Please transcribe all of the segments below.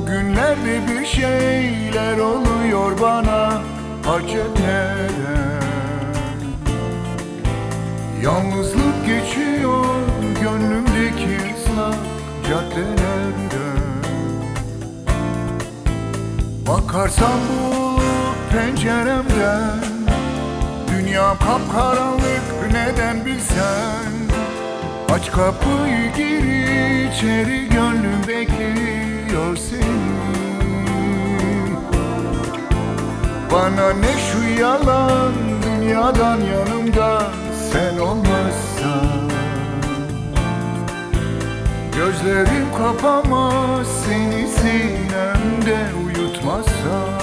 Bugünlerde bir şeyler oluyor bana aceleden. Yalnızlık geçiyor gönlümdeki ıslak caddelerden. Bakarsan bu penceremden, dünyam kapkaranlık, neden bilsen. Aç kapıyı, gir içeri, gönlüm bekliyor seni. Bana ne şu yalan, dünyadan yanımda sen olmazsan. Gözlerim kapamaz seni sinemde uyutmazsam.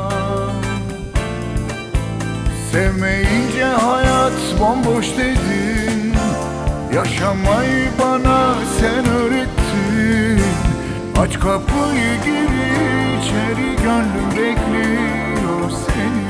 Sevmeyince hayat bomboş dedin, yaşamayı bana sen öğrettin. Aç kapıyı, gir içeri, gönlüm bekliyor seni.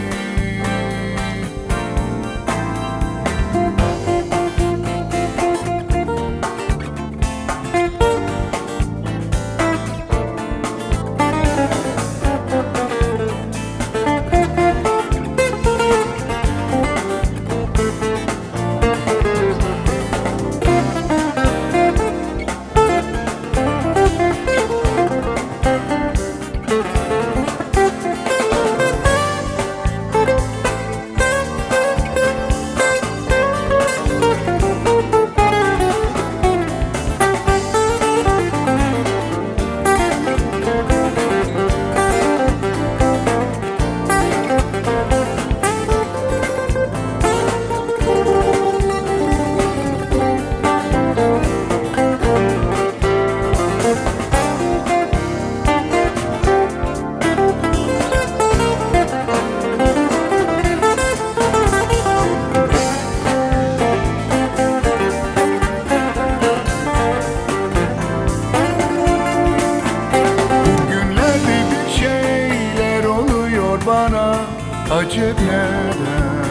Bana acep neden?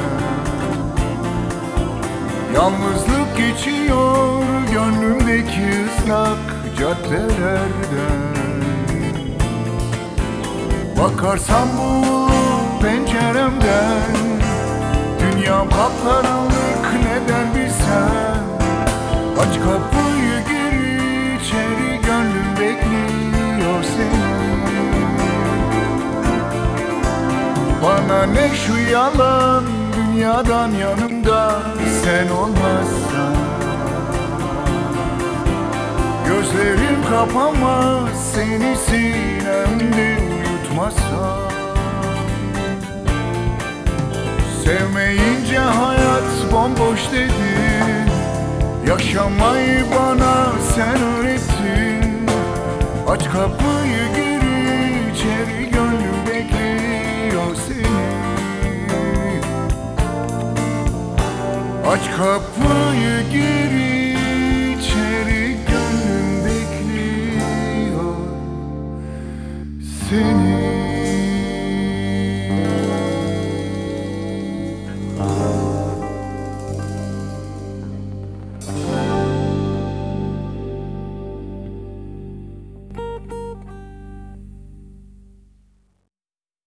Yalnızlık geçiyor gönlümdeki ıslak caddelerden. Bakarsan bu penceremden, dünyam kapkaranlık, neden bilsen. Aç kapıyı, gir içeri, gönlüm bekliyor seni. Bana ne şu yalan, dünyadan yanımda sen olmazsan. Gözlerim kapamaz seni sinemde uyutmazsan. Sevmeyince hayat bomboş dedin, yaşamayı bana sen öğrettin. Aç kapıyı, gir içeri, gönlüm bekliyor seni. Aç kapıyı, gir içeri, gönlüm bekliyor seni.